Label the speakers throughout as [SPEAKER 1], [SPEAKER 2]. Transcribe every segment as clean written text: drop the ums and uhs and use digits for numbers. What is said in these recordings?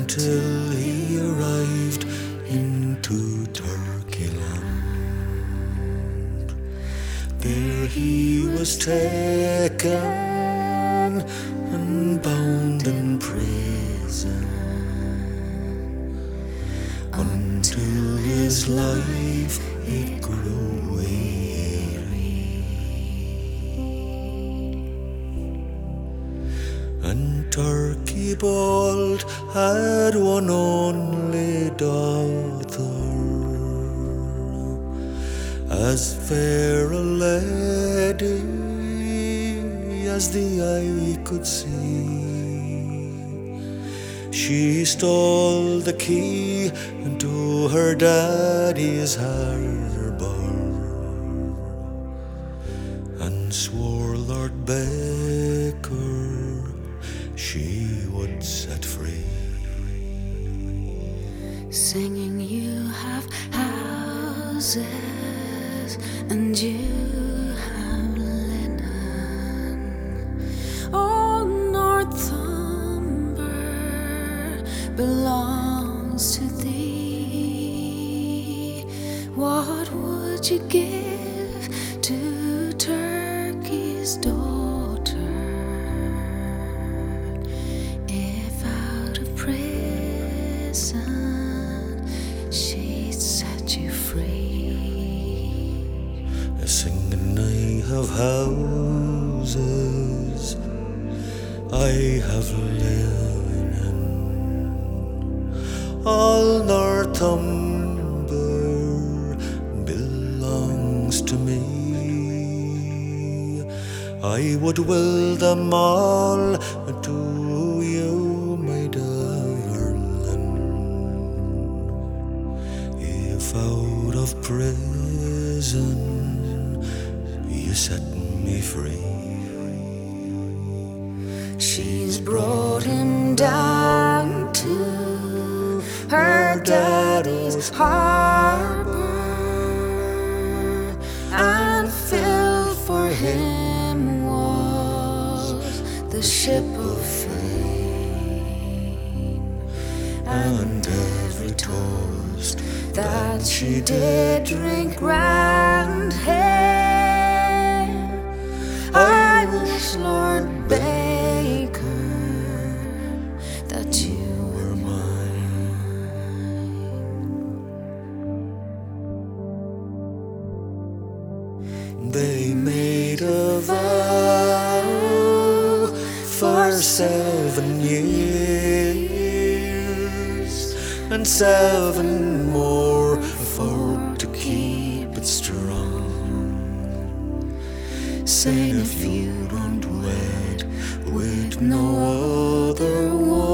[SPEAKER 1] until he arrived into Turkey land. There he was taken and bound in prison until his life it grew weary. And Turkey bold had one only daughter, as fair a lady as the eye could see. She stole the key into her daddy's harbour and swore Lord Baker she would set free.
[SPEAKER 2] Singing, you have houses and you have linen. Oh, Northumber belongs to thee. What would you give to Turkey's daughter if out of prison she'd set you free?
[SPEAKER 1] Singing, I have houses, I have linen. All Northumber belongs to me. I would will them all to you, my darling, if out of prison you set me free.
[SPEAKER 2] She's brought him down to her daddy's harbor and filled for him was the ship of fame, and every toast that she did drink grand hair. I wish, Lord Baker, that you were mine.
[SPEAKER 1] They made a vow for 7 years and 7 more for to keep it strong, saying if you don't wed with no other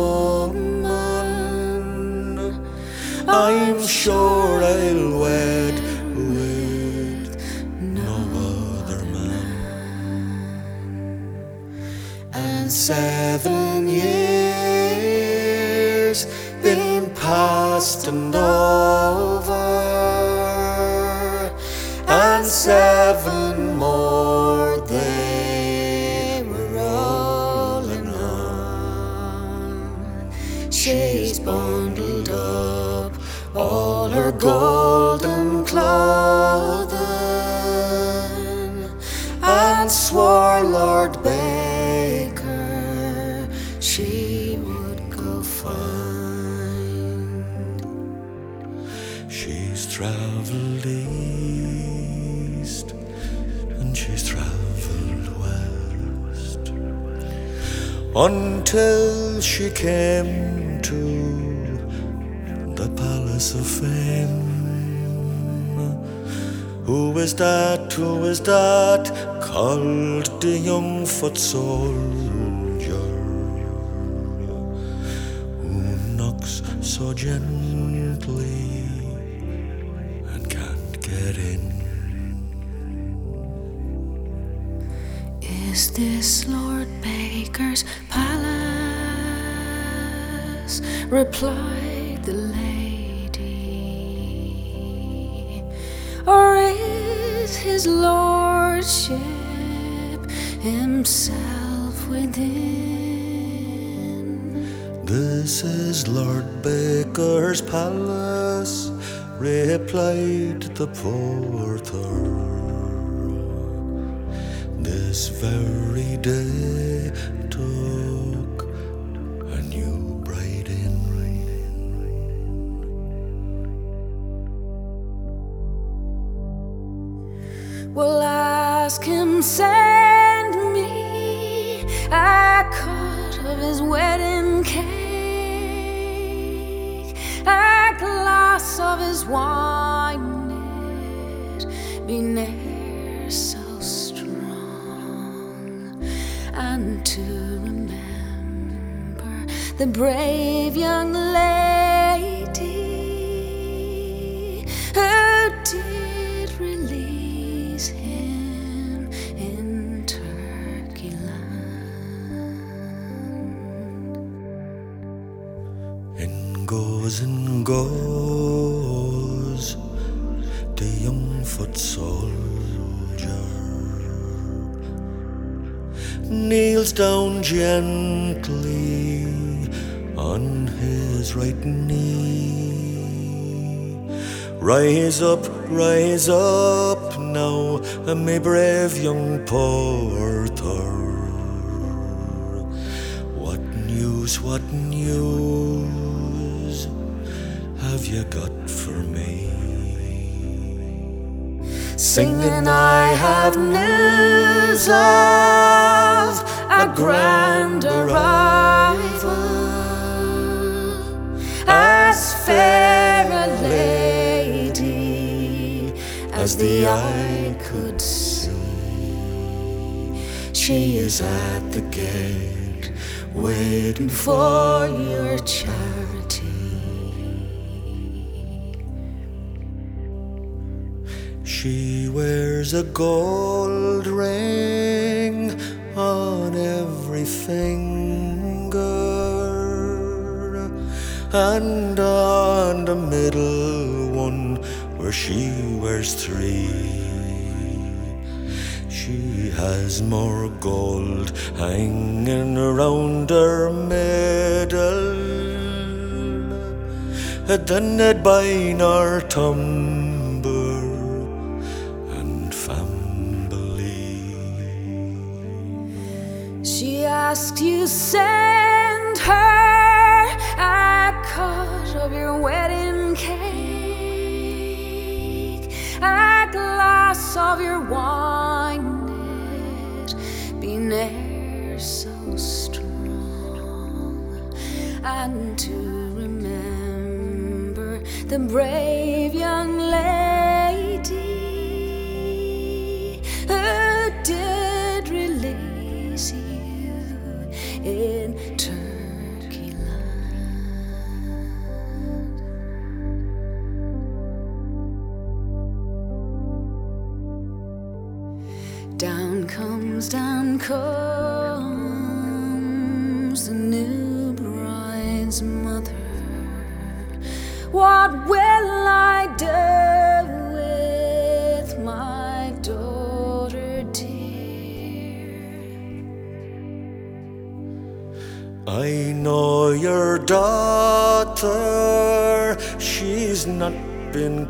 [SPEAKER 1] woman, I'm sure I'll wed with no other man. And 7 years been past and over, and 7 more they were rolling on. She's bundled up all her golden clothing and swore Lord Baker she would go find. She's travelled east and she's travelled west until she came to the Palace of Fame. Who is that, who is that, called the young foot soldier, who knocks so gently and can't get in?
[SPEAKER 2] Is this Lord Baker's palace? Replied the lady. Or is his lordship himself within?
[SPEAKER 1] This is Lord Baker's palace, replied the porter. This very day took a new bride in.
[SPEAKER 2] Well, ask him, send me a cut of his wedding cake, a glass of his wine, it be ne'er so strong, and to remember the brave young lady who did release him in Turkey land.
[SPEAKER 1] In goes the young foot soldier, kneels down gently on his right knee. Rise up now, my brave young porter. What news have you got for me?
[SPEAKER 2] Singing, I have news of a grand arrival, as fair a lady as the eye could see. She is at the gate, waiting for your charity.
[SPEAKER 1] She wears a gold ring on every finger, and on the middle one where she wears three, she has more gold hanging around her middle than at Bine or Tumber and family.
[SPEAKER 2] She asked you send her a cut of your wedding cake, a glass of your wine, it be ne'er so strong, and to remember the brave young lady who did release you in Turkey land. Down comes the new bride's mother. What will I do with my daughter dear?
[SPEAKER 1] I know your daughter, she's not been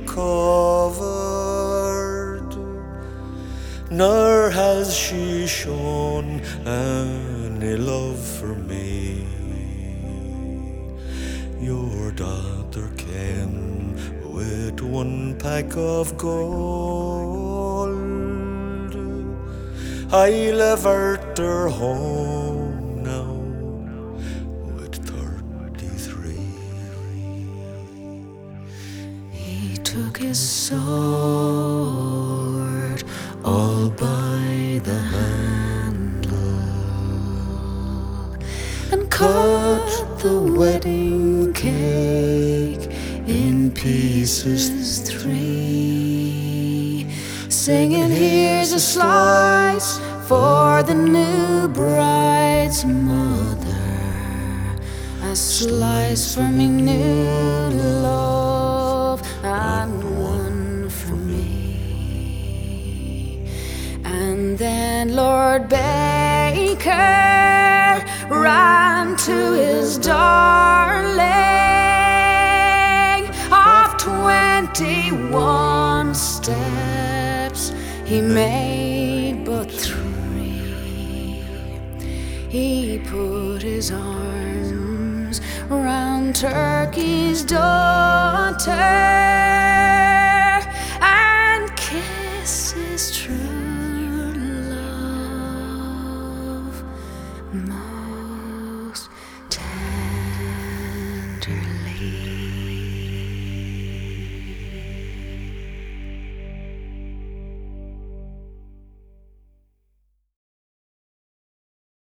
[SPEAKER 1] covered, nor has she shown any love for me. Your daughter came with one pack of gold. I left her home now with 33.
[SPEAKER 2] He took his sword all by the handle and cut the wedding cake in pieces 3, singing, here's a slice for the new bride's mother, a slice for me new love, and one for me. And then Lord Baker ran to his darling. Of 21 steps, he made but 3. He put his arms round Turkey's daughter.